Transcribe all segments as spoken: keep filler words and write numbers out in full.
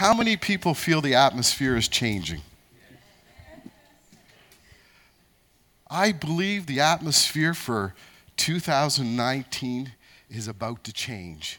How many people feel the atmosphere is changing? I believe the atmosphere for two thousand nineteen is about to change.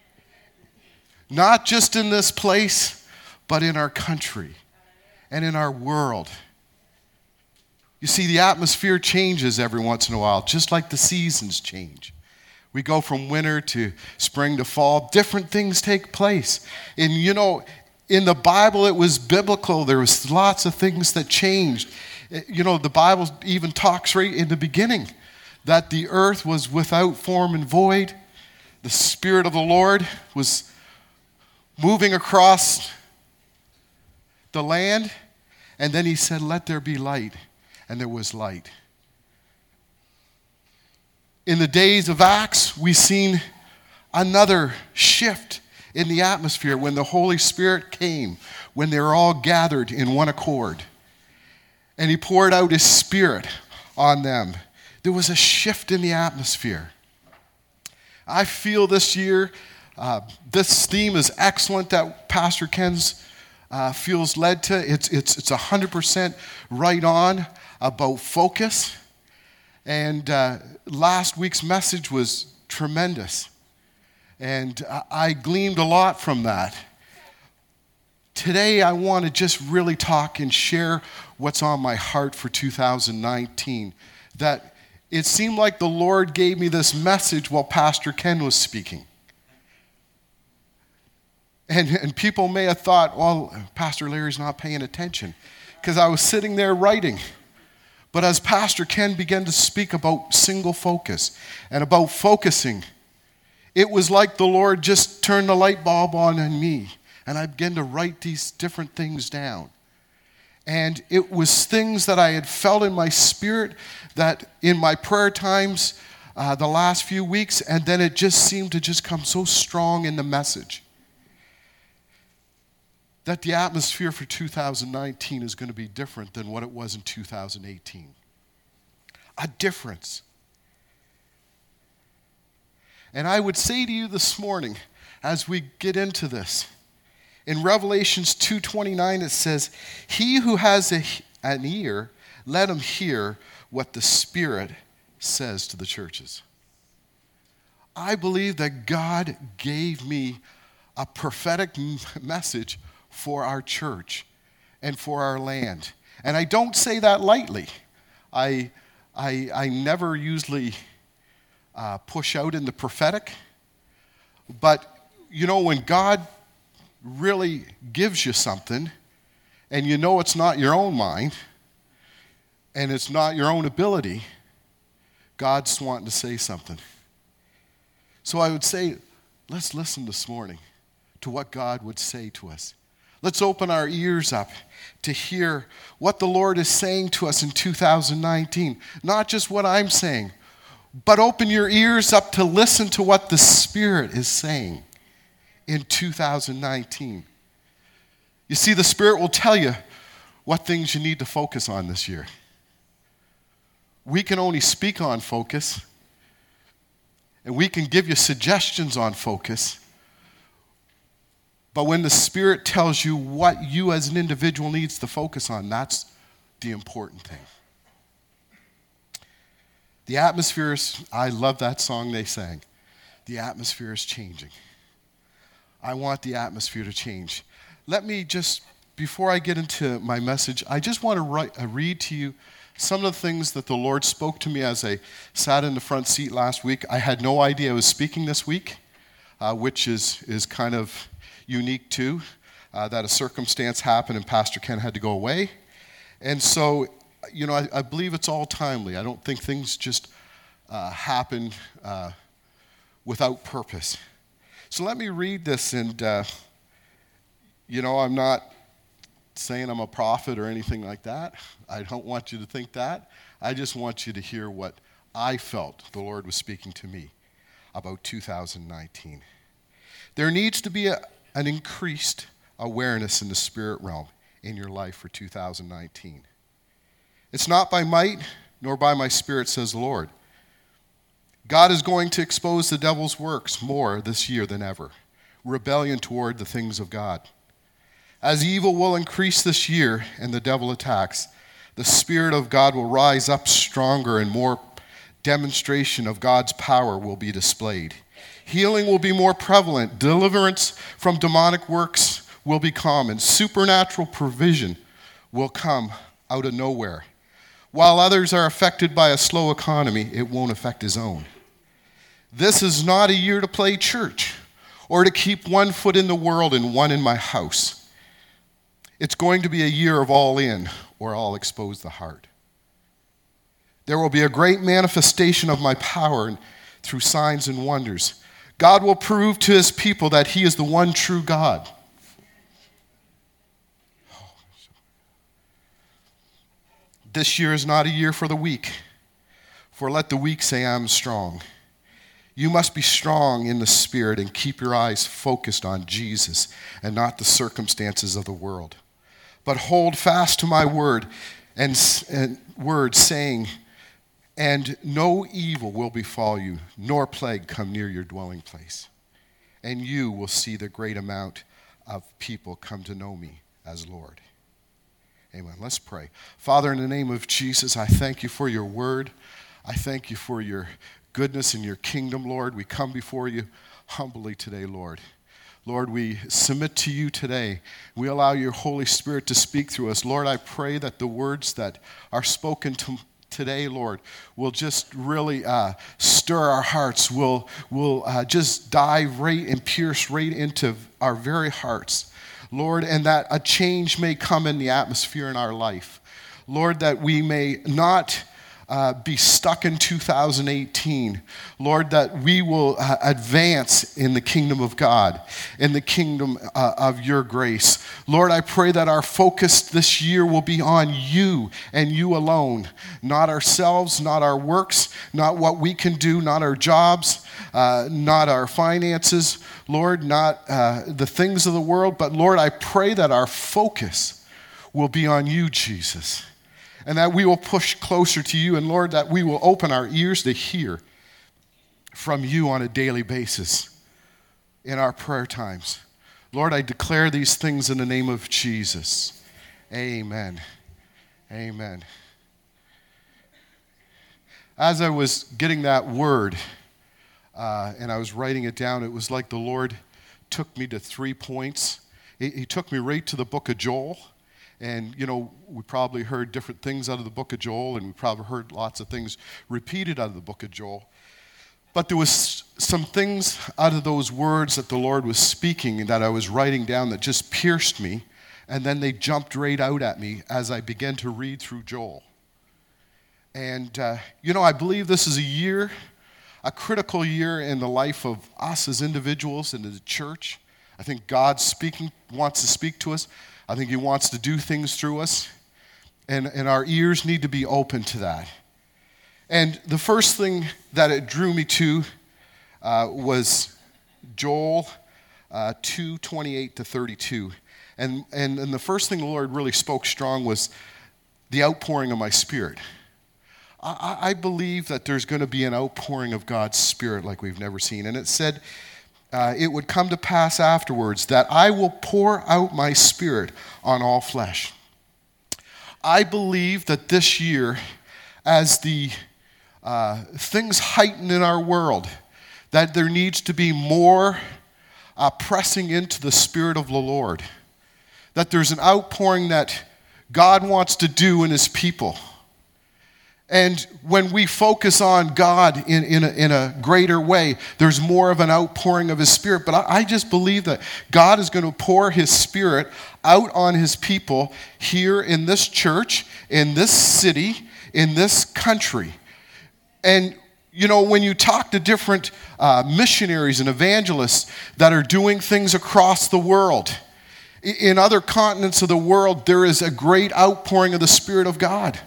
Not just in this place, but in our country and in our world. You see, the atmosphere changes every once in a while, just like the seasons change. We go from winter to spring to fall. Different things take place. And you know, in the Bible, it was biblical. There was lots of things that changed. You know, the Bible even talks right in the beginning that the earth was without form and void. The Spirit of the Lord was moving across the land. And then he said, "Let there be light." And there was light. In the days of Acts, we've seen another shift in the atmosphere when the Holy Spirit came, when they were all gathered in one accord. And he poured out his Spirit on them. There was a shift in the atmosphere. I feel this year, uh, this theme is excellent that Pastor Ken's uh, feels led to. It's, it's, it's one hundred percent right on about focus. And uh, last week's message was tremendous. And I gleaned a lot from that. Today, I want to just really talk and share what's on my heart for two thousand nineteen. That it seemed like the Lord gave me this message while Pastor Ken was speaking. And, and people may have thought, well, Pastor Larry's not paying attention, because I was sitting there writing. But as Pastor Ken began to speak about single focus and about focusing, it was like the Lord just turned the light bulb on in me, and I began to write these different things down. And it was things that I had felt in my spirit that in my prayer times uh, the last few weeks, and then it just seemed to just come so strong in the message that the atmosphere for two thousand nineteen is going to be different than what it was in two thousand eighteen. A difference. And I would say to you this morning, as we get into this, in Revelations two twenty-nine it says, "He who has a, an ear, let him hear what the Spirit says to the churches." I believe that God gave me a prophetic m- message for our church and for our land. And I don't say that lightly. I, I, I never usually uh, push out in the prophetic. But, you know, when God really gives you something and you know it's not your own mind and it's not your own ability, God's wanting to say something. So I would say, let's listen this morning to what God would say to us. Let's open our ears up to hear what the Lord is saying to us in two thousand nineteen. Not just what I'm saying, but open your ears up to listen to what the Spirit is saying in two thousand nineteen. You see, the Spirit will tell you what things you need to focus on this year. We can only speak on focus, and we can give you suggestions on focus. But when the Spirit tells you what you as an individual needs to focus on, that's the important thing. The atmosphere is, I love that song they sang. The atmosphere is changing. I want the atmosphere to change. Let me just, before I get into my message, I just want to write, uh, read to you some of the things that the Lord spoke to me as I sat in the front seat last week. I had no idea I was speaking this week, uh, which is, is kind of unique too, uh, that a circumstance happened and Pastor Ken had to go away. And so, you know, I, I believe it's all timely. I don't think things just uh, happen uh, without purpose. So let me read this, and, uh, you know, I'm not saying I'm a prophet or anything like that. I don't want you to think that. I just want you to hear what I felt the Lord was speaking to me about two thousand nineteen. There needs to be a an increased awareness in the spirit realm in your life for two thousand nineteen. It's not by might nor by my spirit, says the Lord. God is going to expose the devil's works more this year than ever. Rebellion toward the things of God. As evil will increase this year and the devil attacks, the Spirit of God will rise up stronger and more demonstration of God's power will be displayed. Healing will be more prevalent. Deliverance from demonic works will be common. Supernatural provision will come out of nowhere. While others are affected by a slow economy, it won't affect his own. This is not a year to play church or to keep one foot in the world and one in my house. It's going to be a year of all in, or I'll expose the heart. There will be a great manifestation of my power through signs and wonders. God will prove to his people that he is the one true God. This year is not a year for the weak, for let the weak say, I'm strong. You must be strong in the Spirit and keep your eyes focused on Jesus and not the circumstances of the world. But hold fast to my word and, and word saying, and no evil will befall you, nor plague come near your dwelling place. And you will see the great amount of people come to know me as Lord. Amen. Let's pray. Father, in the name of Jesus, I thank you for your word. I thank you for your goodness and your kingdom, Lord. We come before you humbly today, Lord. Lord, we submit to you today. We allow your Holy Spirit to speak through us. Lord, I pray that the words that are spoken to today, Lord, will just really uh, stir our hearts, will will uh, just dive right and pierce right into our very hearts. Lord, and that a change may come in the atmosphere in our life. Lord, that we may not Uh, be stuck in two thousand eighteen. Lord, that we will uh, advance in the kingdom of God, in the kingdom uh, of your grace. Lord, I pray that our focus this year will be on you and you alone, not ourselves, not our works, not what we can do, not our jobs, uh, not our finances, Lord, not uh, the things of the world, but Lord, I pray that our focus will be on you, Jesus. And that we will push closer to you. And Lord, that we will open our ears to hear from you on a daily basis in our prayer times. Lord, I declare these things in the name of Jesus. Amen. Amen. As I was getting that word uh, and I was writing it down, it was like the Lord took me to three points. He, he took me right to the book of Joel. And, you know, we probably heard different things out of the book of Joel, and we probably heard lots of things repeated out of the book of Joel. But there was some things out of those words that the Lord was speaking that I was writing down that just pierced me, and then they jumped right out at me as I began to read through Joel. And, uh, you know, I believe this is a year, a critical year in the life of us as individuals and as a church. I think God speaking wants to speak to us. I think he wants to do things through us, and, and our ears need to be open to that. And the first thing that it drew me to uh, was Joel uh, two twenty-eight to thirty-two. And, and, and the first thing the Lord really spoke strong was the outpouring of my Spirit. I, I believe that there's going to be an outpouring of God's Spirit like we've never seen. And it said, Uh, it would come to pass afterwards that I will pour out my Spirit on all flesh. I believe that this year, as the uh, things heighten in our world, that there needs to be more uh, pressing into the Spirit of the Lord. That there's an outpouring that God wants to do in his people. And when we focus on God in, in, a, in a greater way, there's more of an outpouring of his Spirit. But I, I just believe that God is going to pour his Spirit out on his people here in this church, in this city, in this country. And, you know, when you talk to different uh, missionaries and evangelists that are doing things across the world, in other continents of the world, there is a great outpouring of the Spirit of God.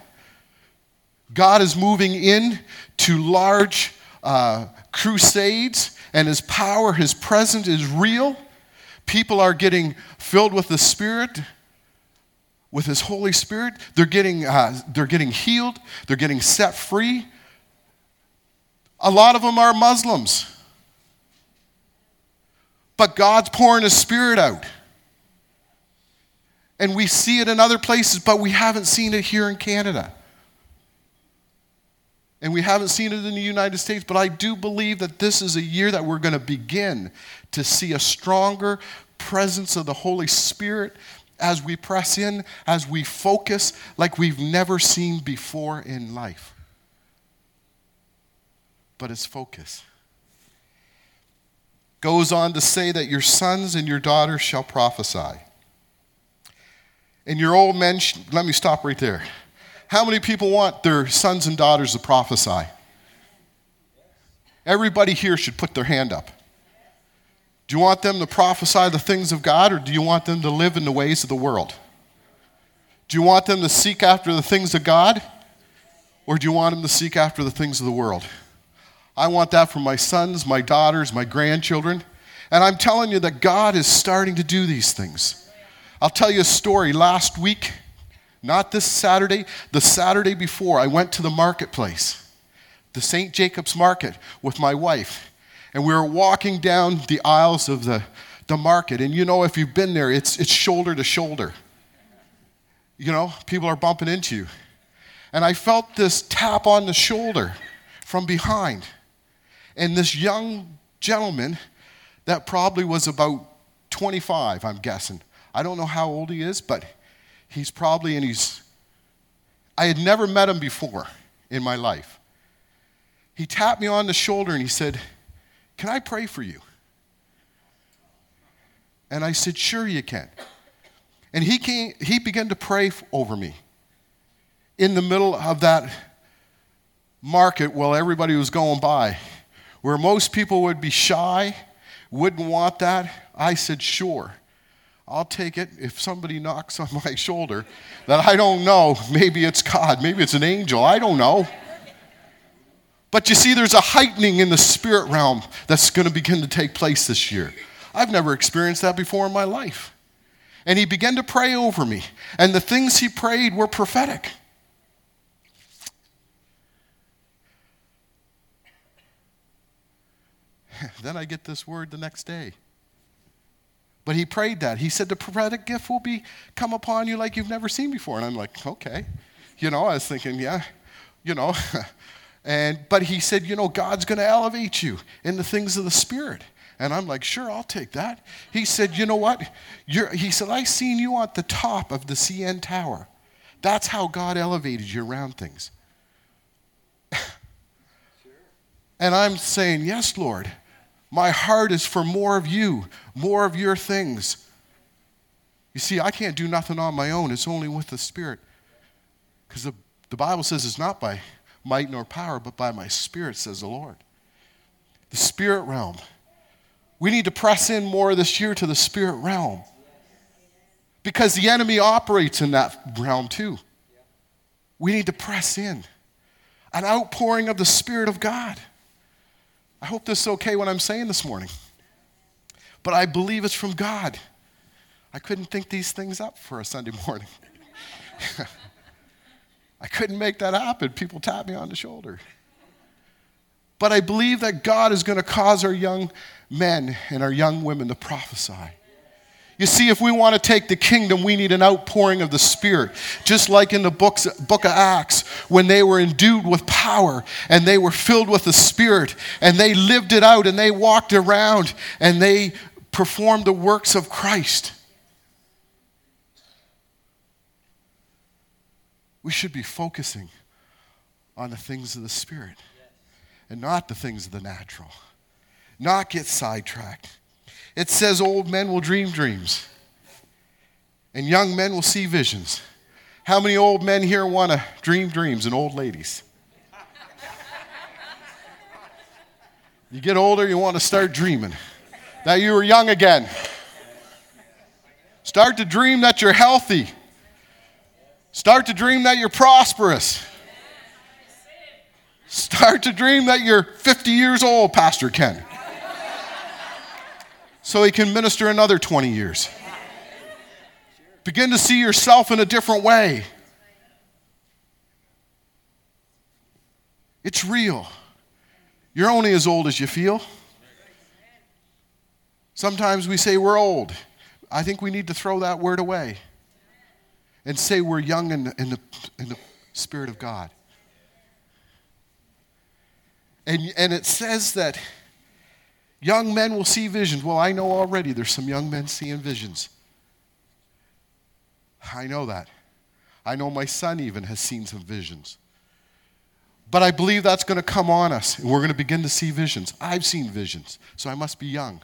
God is moving in to large uh, crusades, and his power, his presence is real. People are getting filled with the Spirit, with his Holy Spirit. They're getting, uh, they're getting healed. They're getting set free. A lot of them are Muslims. But God's pouring his Spirit out. And we see it in other places, but we haven't seen it here in Canada. And we haven't seen it in the United States, but I do believe that this is a year that we're going to begin to see a stronger presence of the Holy Spirit as we press in, as we focus like we've never seen before in life. But it's focus. Goes on to say that your sons and your daughters shall prophesy. And your old men, sh- let me stop right there. How many people want their sons and daughters to prophesy? Everybody here should put their hand up. Do you want them to prophesy the things of God, or do you want them to live in the ways of the world? Do you want them to seek after the things of God, or do you want them to seek after the things of the world? I want that for my sons, my daughters, my grandchildren. And I'm telling you that God is starting to do these things. I'll tell you a story. Last week, not this Saturday, the Saturday before, I went to the marketplace, the Saint Jacob's Market, with my wife. And we were walking down the aisles of the, the market. And you know, if you've been there, it's, it's shoulder to shoulder. You know, people are bumping into you. And I felt this tap on the shoulder from behind. And this young gentleman that probably was about twenty-five, I'm guessing. I don't know how old he is, but he's probably in his... I had never met him before in my life. He tapped me on the shoulder and he said, "Can I pray for you?" And I said, "Sure you can." And he came, he began to pray over me in the middle of that market while everybody was going by. Where most people would be shy, wouldn't want that, I said, "Sure, I'll take it." If somebody knocks on my shoulder that I don't know, maybe it's God, maybe it's an angel, I don't know. But you see, there's a heightening in the spirit realm that's going to begin to take place this year. I've never experienced that before in my life. And he began to pray over me. And the things he prayed were prophetic. Then I get this word the next day. But he prayed that. He said, "The prophetic gift will be come upon you like you've never seen before." And I'm like, okay. You know, I was thinking, yeah, you know. And but he said, "You know, God's going to elevate you in the things of the Spirit." And I'm like, "Sure, I'll take that." He said, "You know what? You're, he said, I seen you at the top of the C N Tower. That's how God elevated you around things." And I'm saying, "Yes, Lord. My heart is for more of you, more of your things." You see, I can't do nothing on my own. It's only with the Spirit. Because the, the Bible says it's not by might nor power, but by my Spirit, says the Lord. The spirit realm. We need to press in more this year to the spirit realm. Because the enemy operates in that realm too. We need to press in. An outpouring of the Spirit of God. I hope this is okay what I'm saying this morning. But I believe it's from God. I couldn't think these things up for a Sunday morning. I couldn't make that happen. People tap me on the shoulder. But I believe that God is going to cause our young men and our young women to prophesy. You see, if we want to take the kingdom, we need an outpouring of the Spirit. Just like in the books, book of Acts, when they were endued with power and they were filled with the Spirit and they lived it out and they walked around and they performed the works of Christ. We should be focusing on the things of the Spirit and not the things of the natural. Not get sidetracked. It says old men will dream dreams and young men will see visions. How many old men here want to dream dreams and old ladies? You get older, you want to start dreaming that you were young again. Start to dream that you're healthy. Start to dream that you're prosperous. Start to dream that you're fifty years old, Pastor Ken. So he can minister another twenty years. Begin to see yourself in a different way. It's real. You're only as old as you feel. Sometimes we say we're old. I think we need to throw that word away. and say we're young in, in, the, in the Spirit of God. And, and it says that young men will see visions. Well, I know already there's some young men seeing visions. I know that. I know my son even has seen some visions. But I believe that's going to come on us, and we're going to begin to see visions. I've seen visions, so I must be young.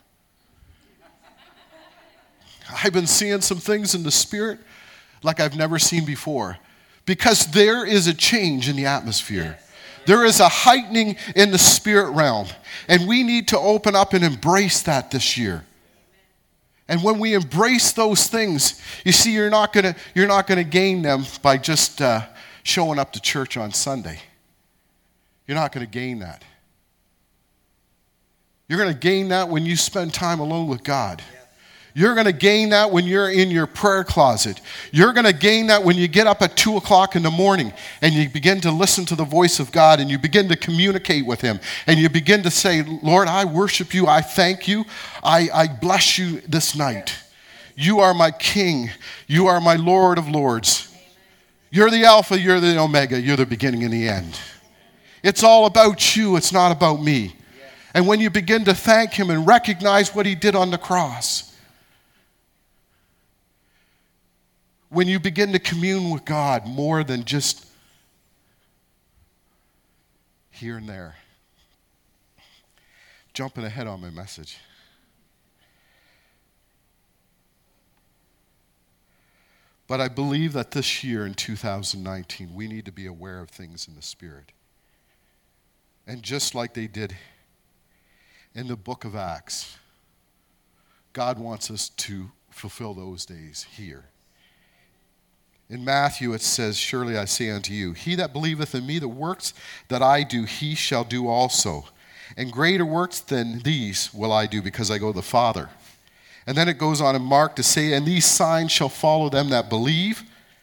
I've been seeing some things in the Spirit like I've never seen before, because there is a change in the atmosphere. There is a heightening in the spirit realm, and we need to open up and embrace that this year. And when we embrace those things, you see, you're not gonna you're not gonna gain them by just uh, showing up to church on Sunday. You're not gonna gain that. You're gonna gain that when you spend time alone with God. You're going to gain that when you're in your prayer closet. You're going to gain that when you get up at two o'clock in the morning and you begin to listen to the voice of God and you begin to communicate with Him. And you begin to say, Lord, I worship you. I thank you. I, I bless you this night. You are my King. You are my Lord of Lords. You're the Alpha. You're the Omega. You're the beginning and the end. It's all about you. It's not about me. And when you begin to thank Him and recognize what He did on the cross, when you begin to commune with God more than just here and there. Jumping ahead on my message. But I believe that this year in two thousand nineteen, we need to be aware of things in the Spirit. And just like they did in the book of Acts, God wants us to fulfill those days here. In Matthew it says, surely I say unto you, he that believeth in me, the works that I do, he shall do also. And greater works than these will I do, because I go to the Father. And then it goes on in Mark to say, and these signs shall follow them that believe.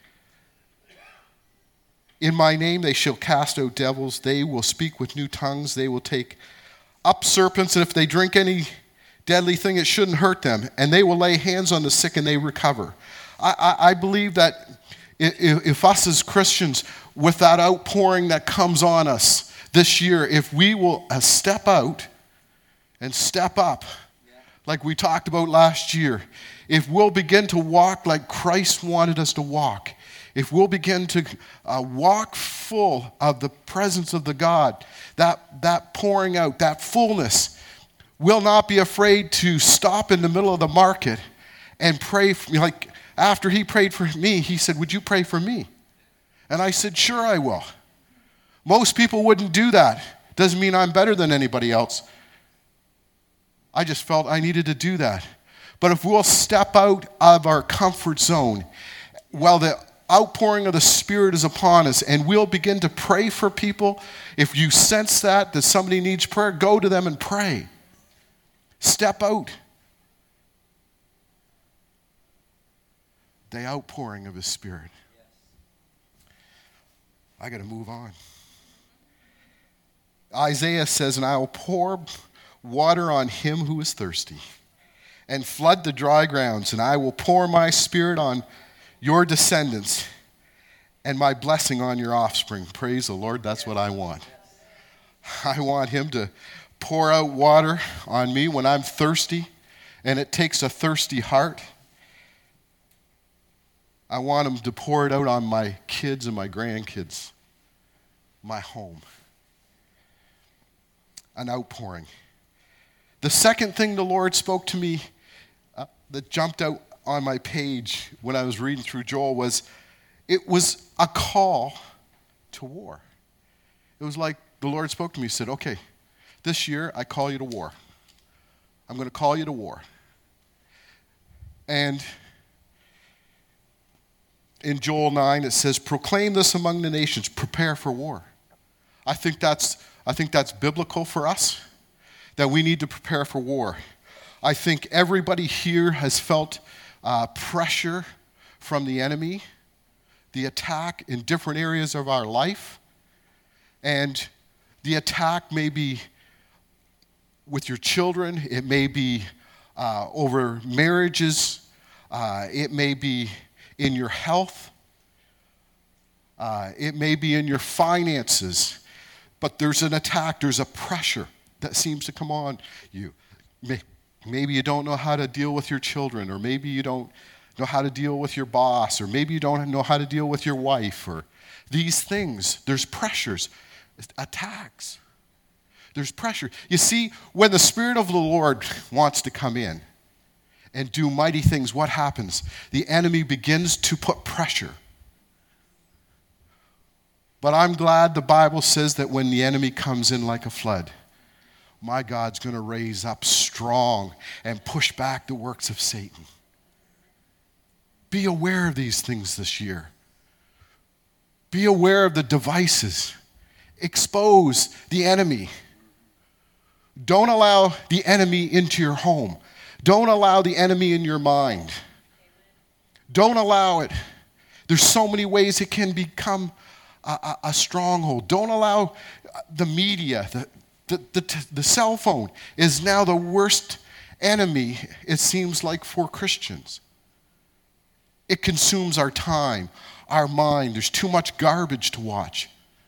In my name they shall cast out devils. They will speak with new tongues. They will take up serpents. And if they drink any deadly thing, it shouldn't hurt them. And they will lay hands on the sick and they recover. I, I, I believe that if, if us as Christians, with that outpouring that comes on us this year, if we will uh, step out and step up, like we talked about last year, if we'll begin to walk like Christ wanted us to walk, if we'll begin to uh, walk full of the presence of the God, that, that pouring out, that fullness, we'll not be afraid to stop in the middle of the market and pray for me. Like after he prayed for me, he said, would you pray for me? And I said, sure I will. Most people wouldn't do that. Doesn't mean I'm better than anybody else. I just felt I needed to do that. But if we'll step out of our comfort zone while the outpouring of the Spirit is upon us, and we'll begin to pray for people, if you sense that, that somebody needs prayer, go to them and pray. Step out. The outpouring of His Spirit. I got to move on. Isaiah says, and I will pour water on him who is thirsty, and flood the dry grounds, and I will pour my Spirit on your descendants, and my blessing on your offspring. Praise the Lord, that's what I want. I want Him to pour out water on me when I'm thirsty, and it takes a thirsty heart. I want Him to pour it out on my kids and my grandkids, my home. An outpouring. The second thing the Lord spoke to me uh, that jumped out on my page when I was reading through Joel was, it was a call to war. It was like the Lord spoke to me, said, okay, this year I call you to war. I'm going to call you to war. And in Joel nine it says, proclaim this among the nations, prepare for war. I think that's I think that's biblical for us, that we need to prepare for war. I think everybody here has felt uh, pressure from the enemy, the attack in different areas of our life. And the attack may be with your children. It may be uh, over marriages. Uh, it may be in your health. Uh, it may be in your finances, but there's an attack, there's a pressure that seems to come on you. Maybe you don't know how to deal with your children, or maybe you don't know how to deal with your boss, or maybe you don't know how to deal with your wife, or these things. There's pressures, attacks. There's pressure. You see, when the Spirit of the Lord wants to come in and do mighty things, what happens? The enemy begins to put pressure. But I'm glad the Bible says that when the enemy comes in like a flood, my God's going to raise up strong and push back the works of Satan. Be aware of these things this year. Be aware of the devices. Expose the enemy. Don't allow the enemy into your home. Don't allow the enemy in your mind. Don't allow it. There's so many ways it can become a, a, a stronghold. Don't allow the media, the, the, the, the cell phone is now the worst enemy, it seems like, for Christians. It consumes our time, our mind. There's too much garbage to watch.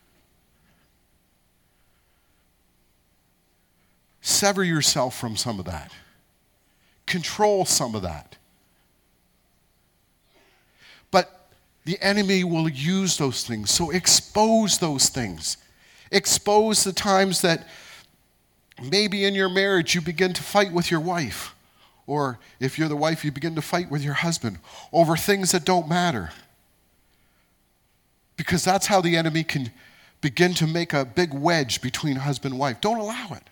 Sever yourself from some of that. Control some of that. But the enemy will use those things, so expose those things. Expose the times that maybe in your marriage you begin to fight with your wife. Or if you're the wife, you begin to fight with your husband over things that don't matter. Because that's how the enemy can begin to make a big wedge between husband and wife. Don't allow it.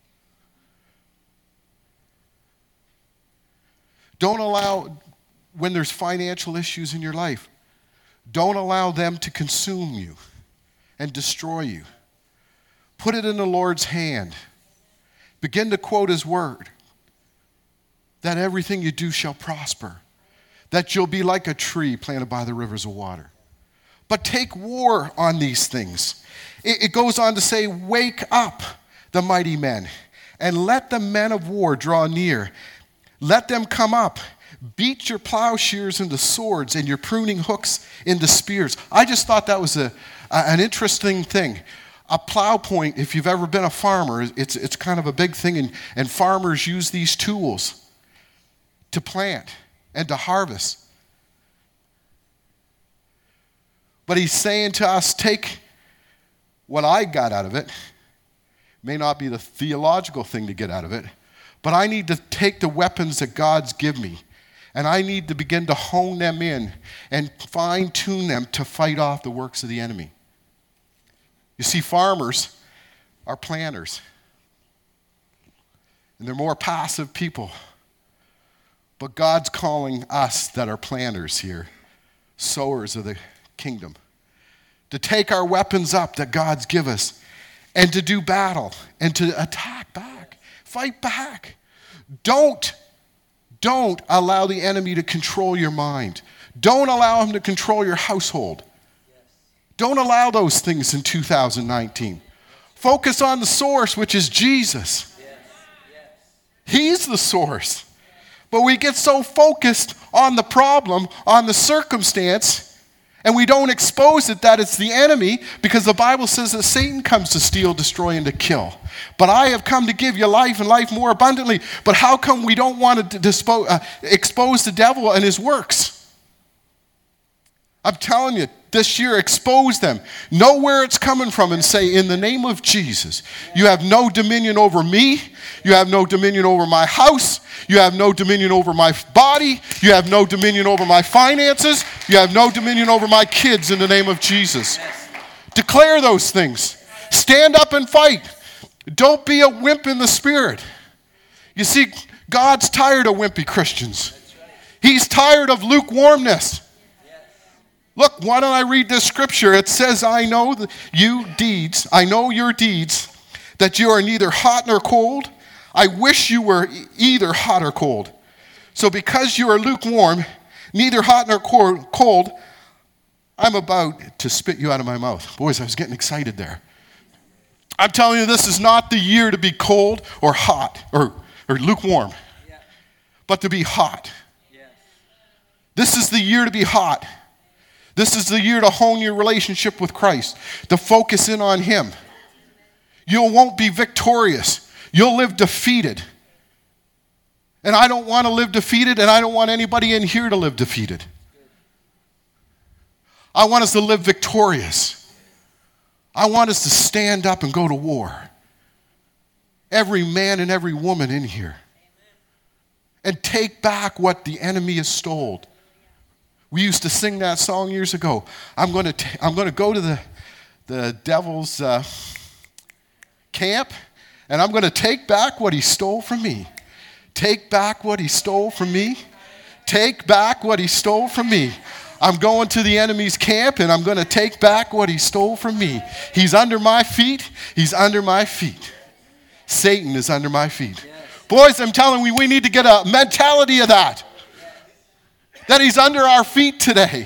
Don't allow, when there's financial issues in your life, don't allow them to consume you and destroy you. Put it in the Lord's hand. Begin to quote his word. That everything you do shall prosper. That you'll be like a tree planted by the rivers of water. But take war on these things. It, it goes on to say, wake up the mighty men, and let the men of war draw near. Let them come up. Beat your plowshares into swords and your pruning hooks into spears. I just thought that was a, a, an interesting thing. A plow point, if you've ever been a farmer, it's, it's kind of a big thing, and, and farmers use these tools to plant and to harvest. But he's saying to us, take what I got out of it. May not be the theological thing to get out of it, but I need to take the weapons that God's given me, and I need to begin to hone them in and fine-tune them to fight off the works of the enemy. You see, farmers are planters, and they're more passive people. But God's calling us that are planters here, sowers of the kingdom, to take our weapons up that God's give us and to do battle and to attack back, fight back. Don't, don't allow the enemy to control your mind. Don't allow him to control your household. Don't allow those things in two thousand nineteen. Focus on the source, which is Jesus. He's the source. But we get so focused on the problem, on the circumstance, and we don't expose it that it's the enemy, because the Bible says that Satan comes to steal, destroy, and to kill. But I have come to give you life and life more abundantly. But how come we don't want to dispo- uh, expose the devil and his works? I'm telling you, this year, expose them. Know where it's coming from and say, in the name of Jesus, you have no dominion over me. You have no dominion over my house. You have no dominion over my body. You have no dominion over my finances. You have no dominion over my kids, in the name of Jesus. Declare those things. Stand up and fight. Don't be a wimp in the spirit. You see, God's tired of wimpy Christians. He's tired of lukewarmness. Look, why don't I read this scripture? It says, I know the, you deeds, I know your deeds, that you are neither hot nor cold. I wish you were either hot or cold. So because you are lukewarm, neither hot nor cold, I'm about to spit you out of my mouth. Boys, I was getting excited there. I'm telling you, this is not the year to be cold or hot or, or lukewarm, yeah. but to be hot. Yes. This is the year to be hot. This is the year to hone your relationship with Christ, to focus in on him. You won't be victorious. You'll live defeated. And I don't want to live defeated, and I don't want anybody in here to live defeated. I want us to live victorious. I want us to stand up and go to war. Every man and every woman in here. And take back what the enemy has stole. We used to sing that song years ago. I'm going to t- I'm going to go to the, the devil's uh, camp, and I'm going to take back what he stole from me. Take back what he stole from me. Take back what he stole from me. I'm going to the enemy's camp, and I'm going to take back what he stole from me. He's under my feet. He's under my feet. Satan is under my feet. Boys, I'm telling you, we need to get a mentality of that. That he's under our feet today.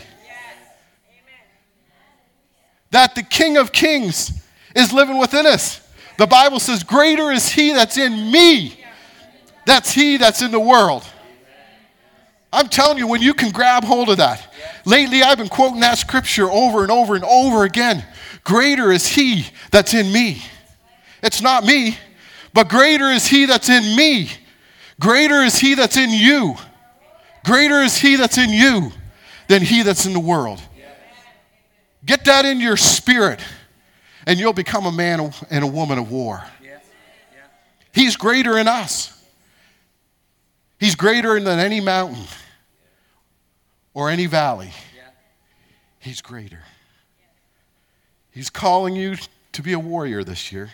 That the King of Kings is living within us. The Bible says, greater is he that's in me. That's he that's in the world. I'm telling you, when you can grab hold of that. Lately, I've been quoting that scripture over and over and over again. Greater is he that's in me. It's not me, but greater is he that's in me. Greater is he that's in you. Greater is he that's in you than he that's in the world. Get that in your spirit, and you'll become a man and a woman of war. He's greater in us. He's greater than any mountain or any valley. He's greater. He's calling you to be a warrior this year.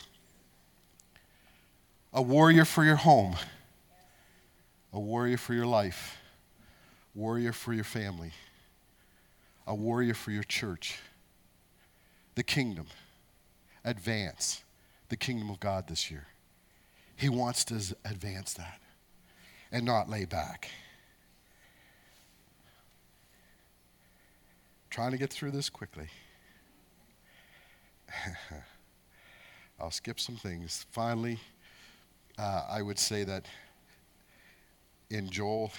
A warrior for your home. A warrior for your life. Warrior for your family. A warrior for your church. The kingdom. Advance the kingdom of God this year. He wants to advance that and not lay back. Trying to get through this quickly. I'll skip some things. Finally, uh, I would say that in Joel,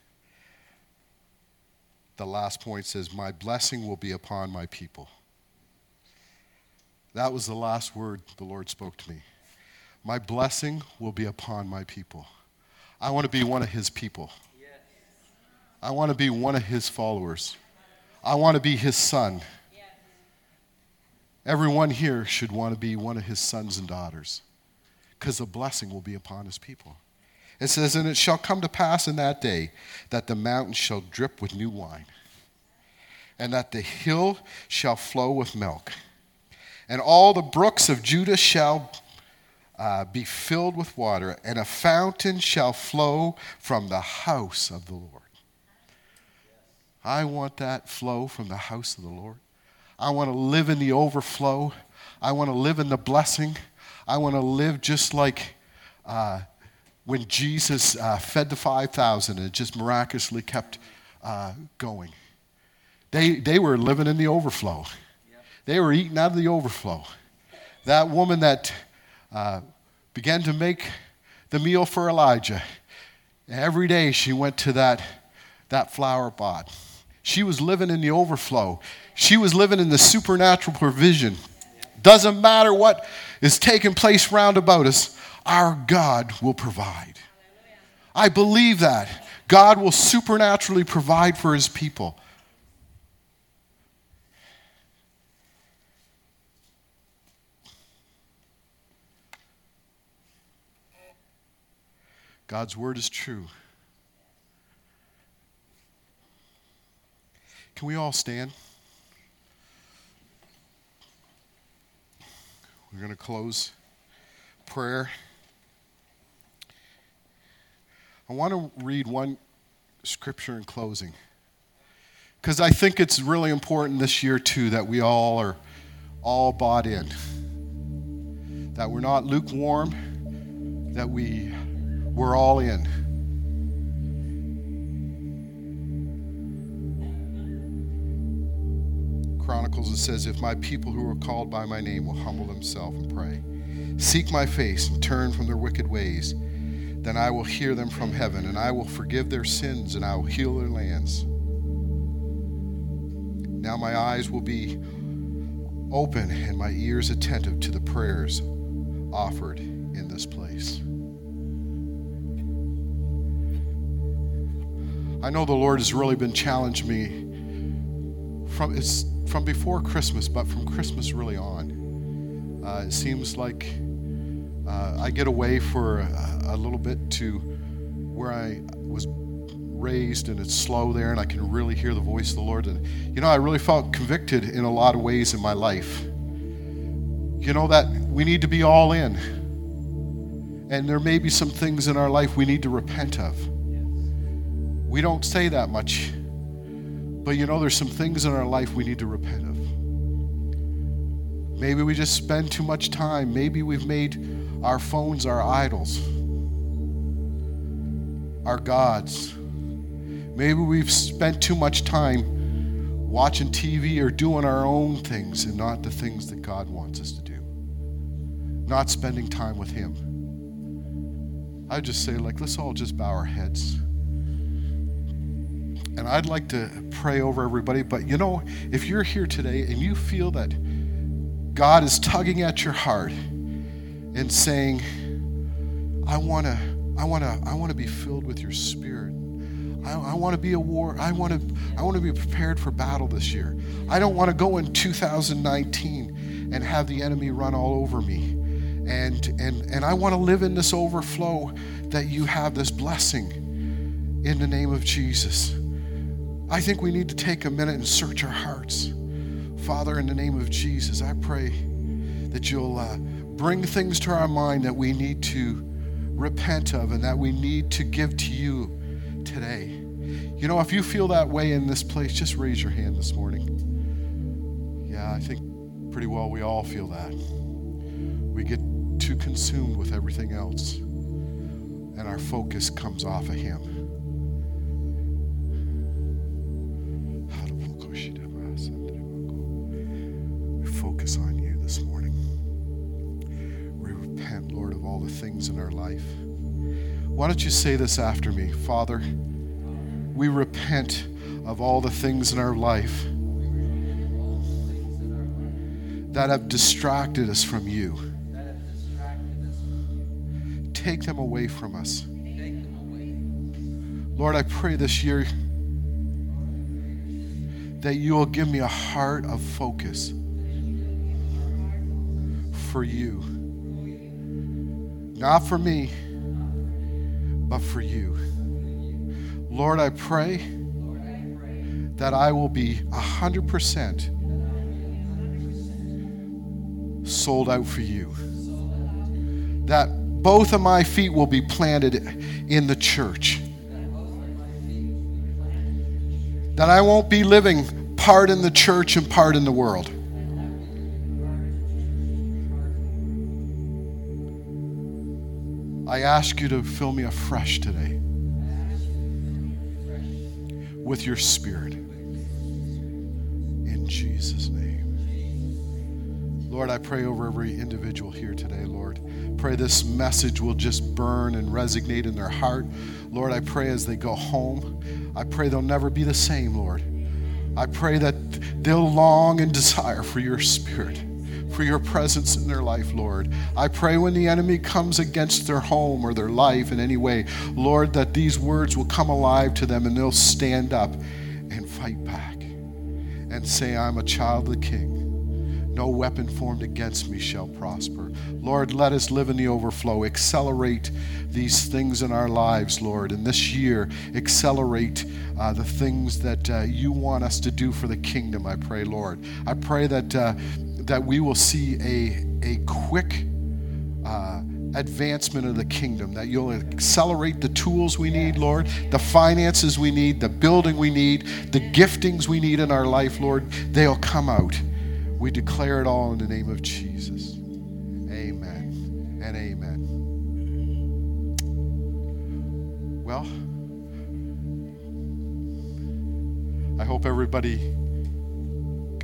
the last point says, my blessing will be upon my people. That was the last word the Lord spoke to me. My blessing will be upon my people. I want to be one of his people. I want to be one of his followers. I want to be his son. Everyone here should want to be one of his sons and daughters, because the blessing will be upon his people. It says, and it shall come to pass in that day that the mountains shall drip with new wine, and that the hill shall flow with milk, and all the brooks of Judah shall uh, be filled with water, and a fountain shall flow from the house of the Lord. I want that flow from the house of the Lord. I want to live in the overflow. I want to live in the blessing. I want to live just like uh, when Jesus uh, fed the five thousand and it just miraculously kept uh, going. They, they were living in the overflow. They were eating out of the overflow. That woman that uh, began to make the meal for Elijah, every day she went to that, that flower pot. She was living in the overflow. She was living in the supernatural provision. Doesn't matter what is taking place round about us, our God will provide. I believe that. God will supernaturally provide for his people. God's word is true. Can we all stand? We're going to close prayer. I want to read one scripture in closing, because I think it's really important this year too that we all are all bought in, that we're not lukewarm, that we we're all in. Chronicles, it says, if my people who are called by my name will humble themselves and pray, seek my face and turn from their wicked ways, then I will hear them from heaven, and I will forgive their sins, and I will heal their lands. Now my eyes will be open and my ears attentive to the prayers offered in this place. I know the Lord has really been challenging me from it's from before Christmas, but from Christmas really on. Uh, it seems like uh, I get away for a, a little bit to where I was raised, and it's slow there, and I can really hear the voice of the Lord. And you know, I really felt convicted in a lot of ways in my life. You know that we need to be all in, and there may be some things in our life we need to repent of. We don't say that much, but you know, there's some things in our life we need to repent of. Maybe we just spend too much time. Maybe we've made our phones our idols, our gods. Maybe we've spent too much time watching T V or doing our own things and not the things that God wants us to do. Not spending time with Him. I would just say, like, let's all just bow our heads. And I'd like to pray over everybody, but you know, if you're here today and you feel that God is tugging at your heart and saying, I want to I want to I want to be filled with your Spirit. I, I want to be a war. I want to I want to be prepared for battle this year. I don't want to go in two thousand nineteen and have the enemy run all over me. And and and I want to live in this overflow that you have, this blessing in the name of Jesus. I think we need to take a minute and search our hearts. Father, in the name of Jesus, I pray that you'll uh, bring things to our mind that we need to repent of and that we need to give to you today. You know, if you feel that way in this place, just raise your hand this morning. Yeah, I think pretty well we all feel that. We get too consumed with everything else, and our focus comes off of Him. We focus on you this morning. We repent, Lord, of all the things in our life. Why don't you say this after me? Father, we repent of all the things in our life that have distracted us from you. Take them away from us. Lord, I pray this year that you will give me a heart of focus for you. Not for me, but for you. Lord, I pray that I will be one hundred percent sold out for you. That both of my feet will be planted in the church. That I won't be living part in the church and part in the world. I ask you to fill me afresh today with your Spirit. In Jesus' name. Lord, I pray over every individual here today, Lord. Pray this message will just burn and resonate in their heart. Lord, I pray as they go home, I pray they'll never be the same, Lord. I pray that they'll long and desire for your Spirit, for your presence in their life, Lord. I pray when the enemy comes against their home or their life in any way, Lord, that these words will come alive to them and they'll stand up and fight back and say, I'm a child of the King. No weapon formed against me shall prosper. Lord, let us live in the overflow. Accelerate these things in our lives, Lord. And this year, accelerate uh, the things that uh, you want us to do for the kingdom, I pray, Lord. I pray that uh, that we will see a, a quick uh, advancement of the kingdom, that you'll accelerate the tools we need, Lord, the finances we need, the building we need, the giftings we need in our life, Lord. They'll come out. We declare it all in the name of Jesus. Amen and amen. Well, I hope everybody